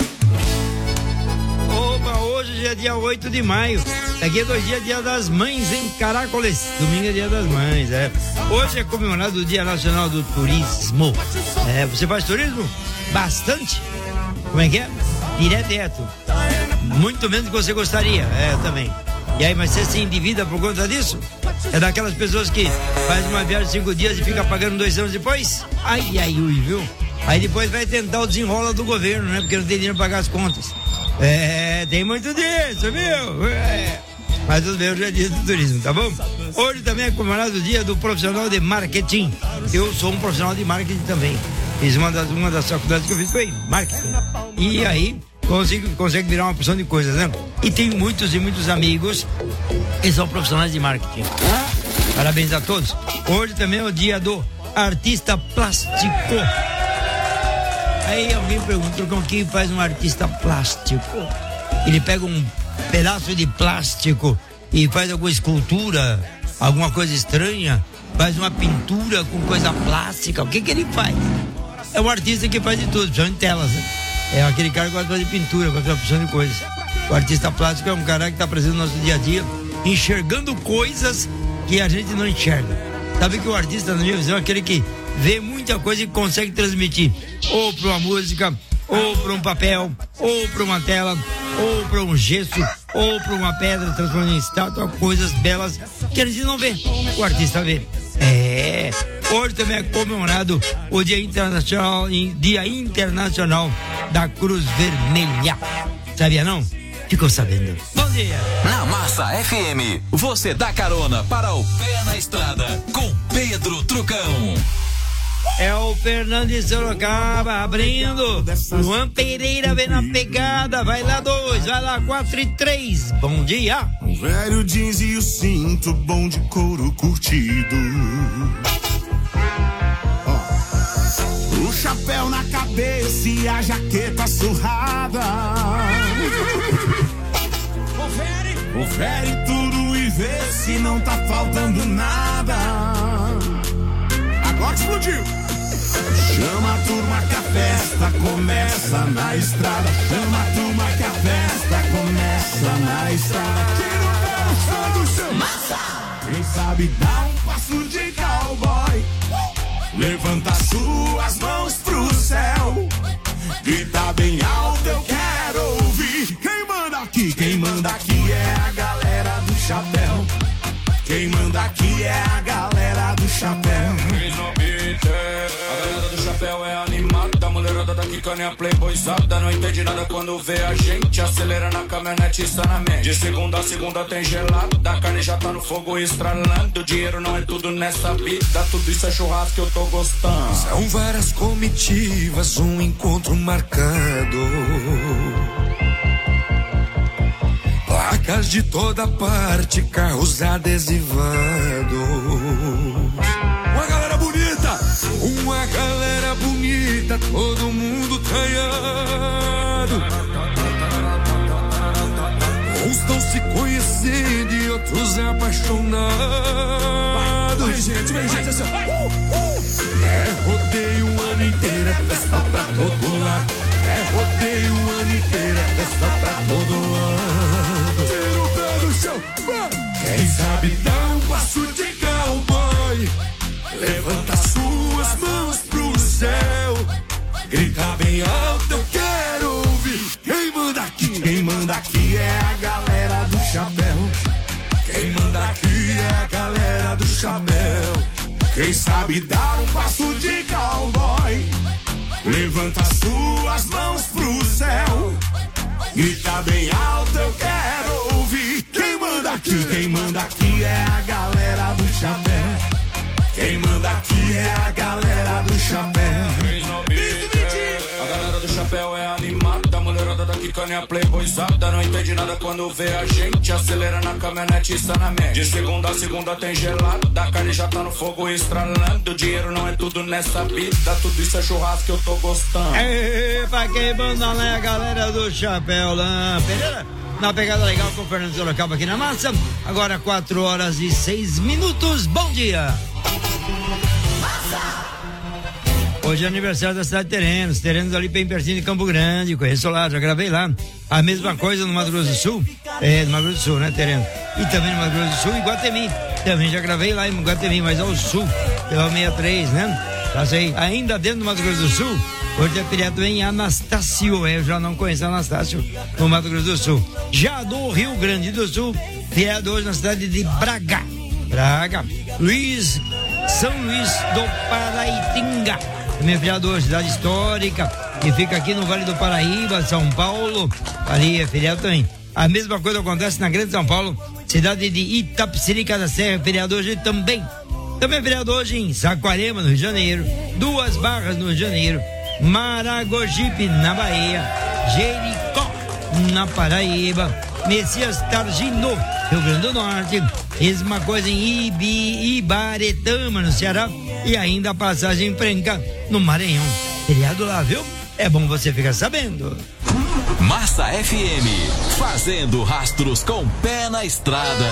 Speaker 18: Opa, hoje é dia oito de maio. Daqui a dois dias, dia das mães em Caracoles. Domingo é dia das mães, é. Hoje é comemorado o Dia Nacional do Turismo. É, você faz turismo? Bastante? Como é que é? Direto, direto. Muito menos do que você gostaria. É, eu também. E aí, mas você se endivida por conta disso? É daquelas pessoas que faz uma viagem de cinco dias e fica pagando dois anos depois? Ai, ai, ui, viu? Aí depois vai tentar o desenrola do governo, né? Porque não tem dinheiro pra pagar as contas. É, tem muito disso, viu? É. Mas tudo bem, hoje é dia do turismo, tá bom? Hoje também é comemorado o dia do profissional de marketing. Eu sou um profissional de marketing também. Fiz uma das, uma das faculdades que eu fiz foi marketing. E aí, Consigo, consegue virar uma porção de coisas, né? E tem muitos e muitos amigos que são profissionais de marketing. Parabéns a todos. Hoje também é o dia do artista plástico. Aí alguém perguntou com quem faz um artista plástico. Ele pega um pedaço de plástico e faz alguma escultura, alguma coisa estranha, faz uma pintura com coisa plástica. O que que ele faz? É um artista que faz de tudo, principalmente telas, né? É aquele cara que gosta de pintura, gosta de uma opção de coisas. O artista plástico é um cara que está presente no nosso dia a dia, enxergando coisas que a gente não enxerga. Sabe que o artista, na minha visão, é aquele que vê muita coisa e consegue transmitir ou para uma música, ou para um papel, ou para uma tela, ou para um gesso, ou para uma pedra, transformando em estátua, coisas belas que a gente não vê, o artista vê. É, hoje também é comemorado o Dia Internacional, Dia Internacional da Cruz Vermelha. Sabia não? Ficou sabendo. Bom dia.
Speaker 2: Na Massa F M, você dá carona para o Pé na Estrada com Pedro Trucão.
Speaker 18: É o Fernando de Sorocaba abrindo. Luan Pereira vem na pegada. Vai lá dois, vai lá quatro e três. Bom dia.
Speaker 6: O velho jeans e o cinto bom de couro curtido. Oh. O chapéu na cabeça e a jaqueta surrada. Confere, confere tudo e vê se não tá faltando nada. Agora explodiu. Chama a turma que a festa começa na estrada. Chama a turma que a festa começa na estrada. Aqui no pé do Massa. Quem sabe dá um passo de cowboy. Levanta suas mãos pro céu. Grita bem alto, eu quero ouvir. Quem manda aqui? Quem manda aqui é a galera do chapéu. Quem manda aqui é a galera do chapéu.
Speaker 8: A galera do chapéu é animada, a mulherada daqui caninha playboyzada. Não entende nada quando vê a gente, acelera na caminhonete e está na mente. De segunda a segunda tem gelado, da carne já tá no fogo estralando. Dinheiro não é tudo nessa vida, tudo isso é churrasco que eu tô gostando.
Speaker 10: São várias comitivas, um encontro marcado. Placas de toda parte, carros adesivados. Uma galera bonita, uma galera bonita, todo mundo traiado. Uns estão se conhecendo e outros apaixonados. Vai, gente, vem, gente, assim, uh, uh. É rodeio o ano inteiro, é festa pra todo lado. É rodeio o ano inteiro, é festa pra todo lado. Tira o pé do chão, vai. Quem sabe dar um passo de cowboy, levanta suas mãos pro céu, grita bem alto, eu quero ouvir. Quem manda aqui? Quem manda aqui é a galera do chapéu. Quem manda aqui é a galera do chapéu. Quem sabe dar um passo de cowboy, levanta suas mãos pro céu, grita bem alto, eu quero ouvir. Quem manda aqui? Quem manda aqui é a galera do chapéu. Quem manda aqui é a galera do chapéu.
Speaker 8: A galera do chapéu é animada, a mulherada daqui caninha playboyzada. Não entende nada quando vê a gente, acelera na caminhonete, está na média. De segunda a segunda tem gelado, da carne já tá no fogo estralando. Dinheiro não é tudo nessa vida, tudo isso é churrasco que eu tô gostando.
Speaker 18: Epa, quem manda lá é a galera do chapéu lá, beleza? Na pegada legal com o Fernando Sorocaba aqui na massa. Agora quatro horas e seis minutos, bom dia! Hoje é aniversário da cidade de Terenos, Terenos ali bem pertinho de Campo Grande, conheço lá, já gravei lá. A mesma coisa no Mato Grosso do Sul, é, no Mato Grosso do Sul, né, Terenos? E também no Mato Grosso do Sul e Guatemi, também já gravei lá em Guatemi, mas ao sul, pela sessenta e três, né? Tá aí, ainda dentro do Mato Grosso do Sul, hoje é feriado em Anastácio, eu já não conheço Anastácio no Mato Grosso do Sul. Já do Rio Grande do Sul, feriado hoje na cidade de Braga, Braga, Luiz, São Luís do Paraitinga, também é feriado hoje, cidade histórica, que fica aqui no Vale do Paraíba, São Paulo, ali é feriado também. A mesma coisa acontece na Grande São Paulo, cidade de Itapecerica da Serra, feriado hoje também. Também é feriado hoje em Saquarema, no Rio de Janeiro, Duas Barras, no Rio de Janeiro, Maragogipe, na Bahia, Jericó, na Paraíba, Messias Targino, Rio Grande do Norte, mesma coisa em Ibi, Ibaretama, no Ceará, e ainda a passagem franca no Maranhão. Feriado lá, viu? É bom você ficar sabendo.
Speaker 2: Massa F M, fazendo rastros com pé na estrada.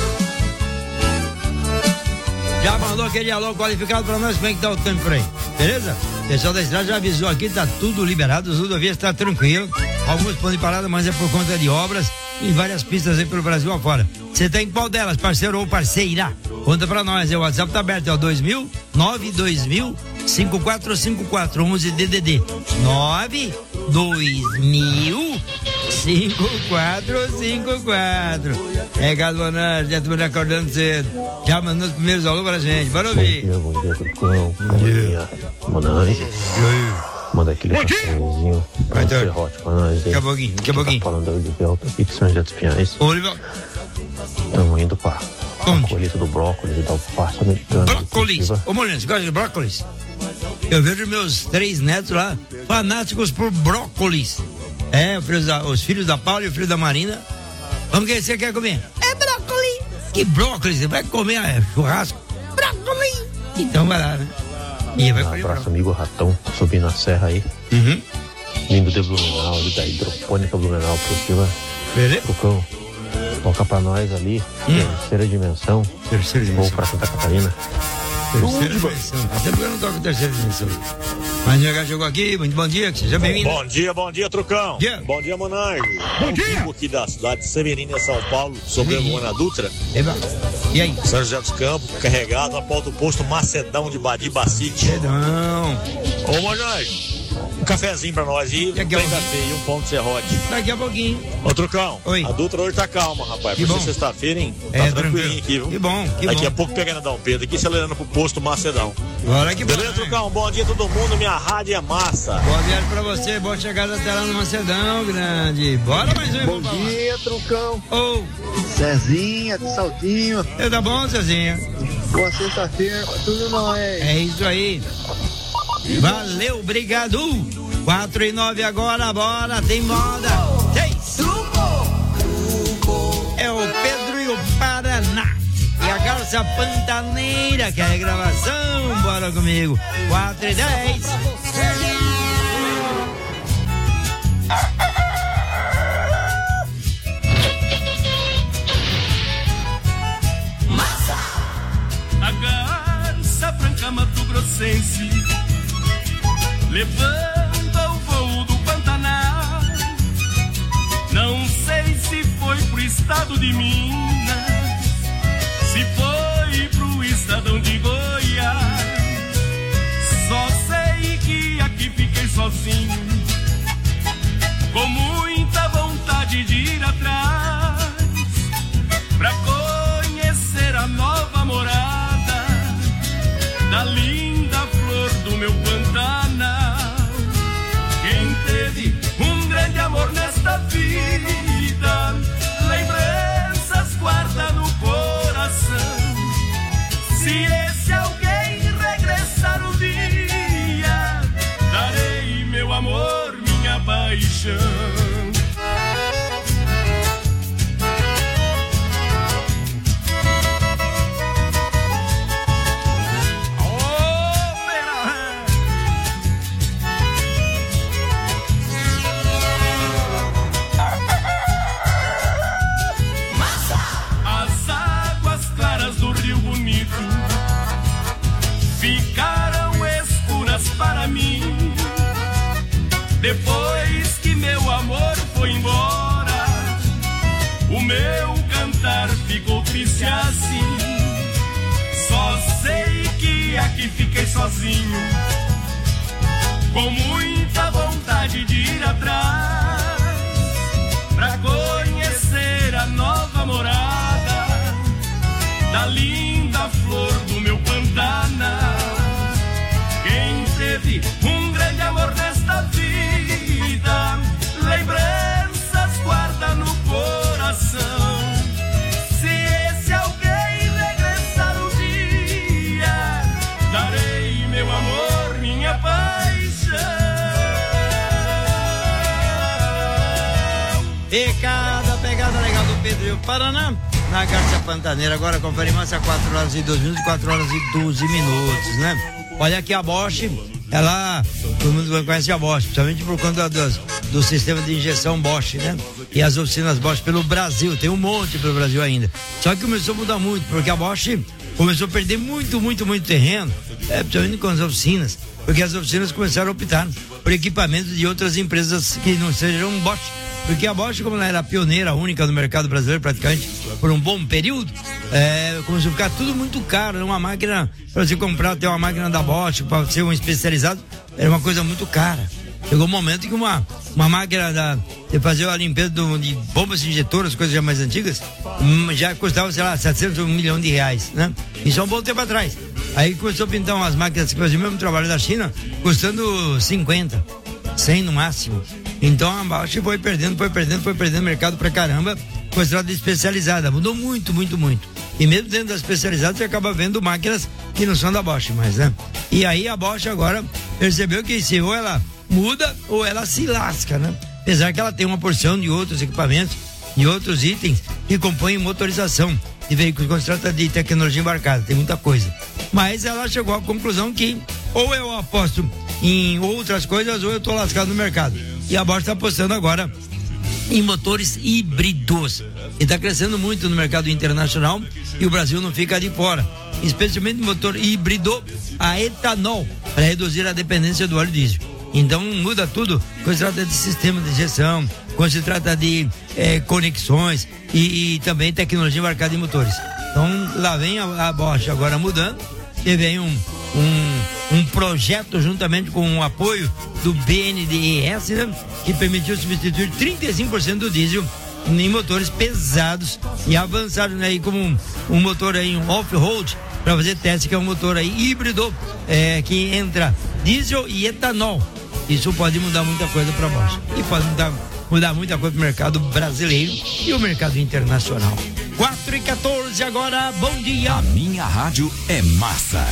Speaker 18: Já mandou aquele alô qualificado pra nós, como é que tá o tempo por aí? Beleza? O pessoal da estrada já avisou aqui, tá tudo liberado, as rodovias tá tranquilo. Alguns pontos de parada, mas é por conta de obras e várias pistas aí pelo Brasil afora. Você tá em qual delas, parceiro ou parceira? Conta pra nós, é o WhatsApp tá aberto, é o dois mil, nove dois mil, cinco quatro cinco quatro, onze D D D. nove dois mil, cinco quatro cinco quatro. É, Galvanar, já estamos acordando cedo. Já mandou os primeiros alô pra gente, bora ouvir.
Speaker 9: Bom dia, bom dia, Trucão. Bom dia, Monange. Manda aquele cafezinho, um serrote pra nós aí.
Speaker 18: Daqui a pouquinho, daqui a pouquinho.
Speaker 9: Tá falando aí de Belta, aqui de São José dos Pinhais.
Speaker 18: Oliver.
Speaker 9: Estamos indo pra a colheita do brócolis e da alface americana.
Speaker 18: Brócolis. Ô, Molino, você gosta de brócolis? Eu vejo meus três netos lá, fanáticos por brócolis. É, os filhos da, os filhos da Paula e o filho da Marina. Vamos, que você quer comer? É brócolis. Que brócolis? Você vai comer é, churrasco? Brócolis. Então vai lá, né? E vai
Speaker 9: um abraço, amigo Ratão, subindo a serra aí.
Speaker 18: Uhum.
Speaker 9: Vindo de Blumenau, ali da hidropônica Blumenau, produtiva.
Speaker 18: Beleza?
Speaker 9: Trucão, toca pra nós ali, hum. terceira dimensão.
Speaker 18: Terceira dimensão.
Speaker 9: Vou pra Santa Catarina.
Speaker 18: Terceira dimensão. Até porque eu não toco terceira dimensão. Mas já chegou aqui, muito bom dia, seja bem-vindo.
Speaker 11: Bom dia, bom dia, Trucão.
Speaker 18: Yeah.
Speaker 11: Bom dia, Monarque.
Speaker 18: Bom dia.
Speaker 11: Aqui da cidade de Severina, São Paulo, sobrevoando a Dutra.
Speaker 18: Eba. E aí?
Speaker 11: São José dos Campos, carregado na porta do posto Macedão de Badibacite.
Speaker 18: Macedão.
Speaker 11: Ô, Monarque, um cafezinho pra nós e um bem café e um pão de serrote.
Speaker 18: Daqui a pouquinho.
Speaker 11: Ô, Trucão,
Speaker 18: Oi.
Speaker 11: a Dutra hoje tá calma, rapaz.
Speaker 18: Que
Speaker 11: Por
Speaker 18: bom.
Speaker 11: ser sexta-feira, hein? Tá
Speaker 18: É,
Speaker 11: tranquilinho aqui, viu?
Speaker 18: Que bom, que
Speaker 11: Daqui
Speaker 18: bom.
Speaker 11: a pouco pegando a Dom Pedro aqui, acelerando pro posto Macedão.
Speaker 18: Bora que
Speaker 11: Beleza,
Speaker 18: bom,
Speaker 11: Trucão? Bom dia a todo mundo, minha rádio é massa.
Speaker 18: Boa viagem pra você, boa chegada até lá no Macedão, grande. Bora mais um.
Speaker 12: Bom dia, Trucão.
Speaker 18: Ô.
Speaker 12: Cezinha, de Saltinho.
Speaker 18: Eu tá bom, Cezinha?
Speaker 12: Boa sexta-feira, tudo nós.
Speaker 18: É isso aí. Valeu, obrigado. Quatro e nove agora, bora, tem moda. Seis. É o Pedro e o Paraná. E a Garça Pantaneira, que é a gravação, bora comigo. Quatro e dez.
Speaker 10: Grossense levanta o voo do Pantanal. Não sei se foi pro estado de Minas, se foi pro estadão de Goiás. Só sei que aqui fiquei sozinho, com muita vontade de ir atrás, pra conhecer a nova morada da linda flor do meu Pantanal. Quem teve um grande amor nesta vida, lembranças guarda no coração. Se esse alguém regressar um dia, darei meu amor, minha paixão. Para mim, depois que meu amor foi embora, o meu cantar ficou triste assim. Só sei que aqui fiquei sozinho, com muita vontade de ir atrás, pra conhecer a nova morada da linda flor do meu Pantanal. Quem teve um grande amor nesta vida, lembranças guarda no coração. Se esse alguém regressar um dia, darei meu amor, minha paixão.
Speaker 18: E cada pegada legal do Pedro e o Paraná na Garça Pantaneira. Agora conferimos a quatro horas e doze minutos, quatro horas e doze minutos, né? Olha aqui a Bosch, ela, todo mundo conhece a Bosch, principalmente por conta dos, do sistema de injeção Bosch, né? E as oficinas Bosch pelo Brasil, tem um monte pelo Brasil ainda. Só que começou a mudar muito, porque a Bosch começou a perder muito, muito, muito terreno, é, principalmente com as oficinas, porque as oficinas começaram a optar por equipamentos de outras empresas que não sejam Bosch. Porque a Bosch, como ela era pioneira, única no mercado brasileiro praticamente por um bom período, é, começou a ficar tudo muito caro. Uma máquina, para você comprar, ter uma máquina da Bosch, para ser um especializado, era uma coisa muito cara. Chegou um momento que uma, uma máquina da, de fazer a limpeza do, de bombas injetoras, coisas já mais antigas, já custava, sei lá, setecentos, um milhão de reais, né? Isso há um bom tempo atrás. Aí começou a pintar umas máquinas que faziam o mesmo trabalho da China, custando cinquenta, cem no máximo. Então a Bosch foi perdendo, foi perdendo, foi perdendo mercado pra caramba com a estrada especializada. Mudou muito, muito, muito. E mesmo dentro da especializada você acaba vendo máquinas que não são da Bosch mais, né? E aí a Bosch agora percebeu que se ou ela muda ou ela se lasca, né? Apesar que ela tem uma porção de outros equipamentos e outros itens que compõem motorização de veículos quando se trata de tecnologia embarcada, tem muita coisa. Mas ela chegou à conclusão que ou eu aposto em outras coisas ou eu tô lascado no mercado. E a Bosch está apostando agora em motores híbridos. E está crescendo muito no mercado internacional e o Brasil não fica de fora. Especialmente motor híbrido a etanol, para reduzir a dependência do óleo diesel. Então muda tudo quando se trata de sistema de injeção, quando se trata de eh, conexões e, e também tecnologia embarcada em motores. Então lá vem a, a Bosch agora mudando e vem um, um, um projeto juntamente com o apoio do B N D E S, né, que permitiu substituir trinta e cinco por cento do diesel em motores pesados e avançaram, né, aí como um, um motor aí um off-road para fazer teste, que é um motor aí híbrido é, que entra diesel e etanol. Isso pode mudar muita coisa para Bosch e pode mudar, mudar muita coisa pro mercado brasileiro e o mercado internacional. quatro e quatorze agora, bom dia.
Speaker 2: A minha rádio é massa.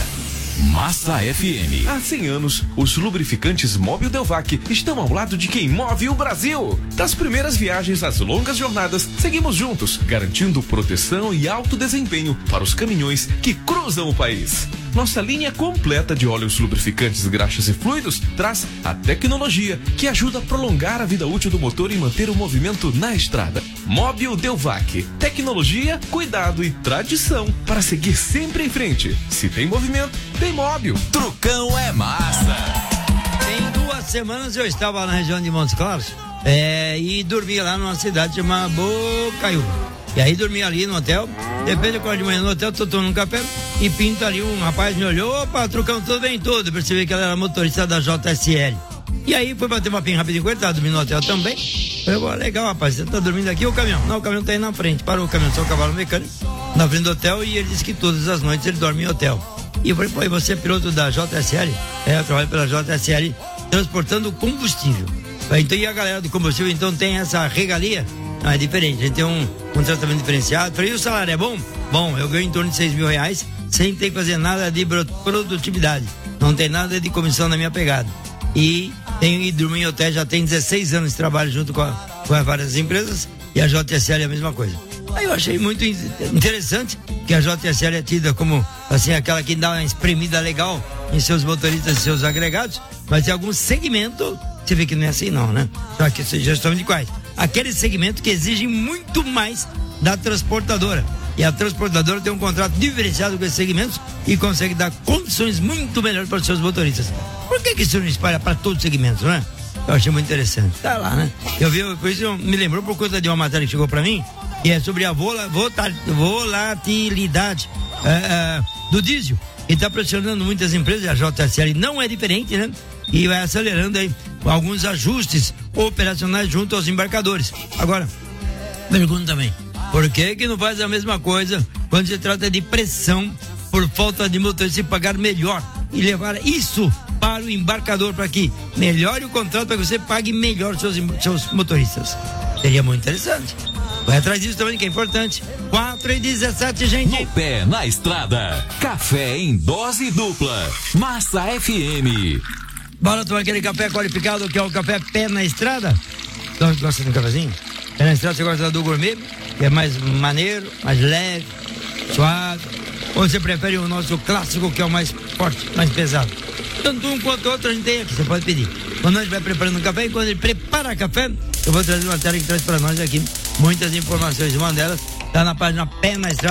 Speaker 2: Massa F M.
Speaker 4: Há cem anos, os lubrificantes Móbil Delvac estão ao lado de quem move o Brasil. Das primeiras viagens às longas jornadas, seguimos juntos, garantindo proteção e alto desempenho para os caminhões que cruzam o país. Nossa linha completa de óleos lubrificantes, graxas e fluidos traz a tecnologia que ajuda a prolongar a vida útil do motor e manter o movimento na estrada. Móvel Delvac. Tecnologia, cuidado e tradição para seguir sempre em frente. Se tem movimento, tem móvel.
Speaker 2: Trucão é massa.
Speaker 18: Tem duas semanas eu estava na região de Montes Claros é, e dormia lá numa cidade chamada Bocaiúva. E aí dormi ali no hotel, de repente eu acordo de manhã no hotel, tô tomando um café e pinta ali um rapaz me olhou, opa, Trucão, tudo bem, tudo. Percebi que ela era motorista da J S L. E aí foi bater uma pinha rapidinho com ele, tava dormindo no hotel também. Eu falei, legal, rapaz, você tá dormindo aqui ou o caminhão? Não, o caminhão tá aí na frente. Parou o caminhão, só o cavalo mecânico, na frente do hotel, e ele disse que todas as noites ele dorme em hotel. E eu falei, pô, e você é piloto da J S L? É, eu trabalho pela J S L transportando combustível. Então, e a galera do combustível, então, tem essa regalia? Não, é diferente, a gente tem um, um tratamento diferenciado. Falei, e o salário é bom? Bom, eu ganho em torno de seis mil reais, sem ter que fazer nada de produtividade. Não tem nada de comissão na minha pegada. E tenho ido dormir em hotel, já tem dezesseis anos de trabalho junto com, a, com as várias empresas, e a J S L é a mesma coisa. Aí eu achei muito interessante que a J S L é tida como, assim, aquela que dá uma espremida legal em seus motoristas e seus agregados, mas tem algum segmento, você vê que não é assim não, né? Só que vocês já estão de quais? Aquele segmento que exige muito mais da transportadora. E a transportadora tem um contrato diferenciado com esses segmentos e consegue dar condições muito melhores para os seus motoristas. Por que que isso não espalha para todos os segmentos, né? Eu achei muito interessante. Tá lá, né? Eu vi, por isso me lembrou por conta de uma matéria que chegou para mim, que é sobre a vola, vota, volatilidade é, é, do diesel. E está pressionando muitas empresas, a J S L não é diferente, né? E vai acelerando aí alguns ajustes operacionais junto aos embarcadores. Agora, pergunto também, por que que não faz a mesma coisa quando se trata de pressão por falta de motorista, se pagar melhor e levar isso para o embarcador, para que melhore o contrato, para que você pague melhor seus, seus motoristas? Seria muito interessante. Vai atrás disso também, que é importante. quatro e dezessete, gente.
Speaker 2: No pé na estrada. Café em dose dupla. Massa F M.
Speaker 18: Bora tomar aquele café qualificado, que é o café pé na estrada. Gosta de um cafezinho? Pé na estrada, você gosta do gourmet, que é mais maneiro, mais leve, suave. Ou você prefere o nosso clássico, que é o mais forte, mais pesado? Tanto um quanto outro a gente tem aqui, você pode pedir. Quando a gente vai preparando o café, e quando ele prepara café, eu vou trazer uma tela que traz para nós aqui muitas informações. Uma delas está na página Pé na Estrada.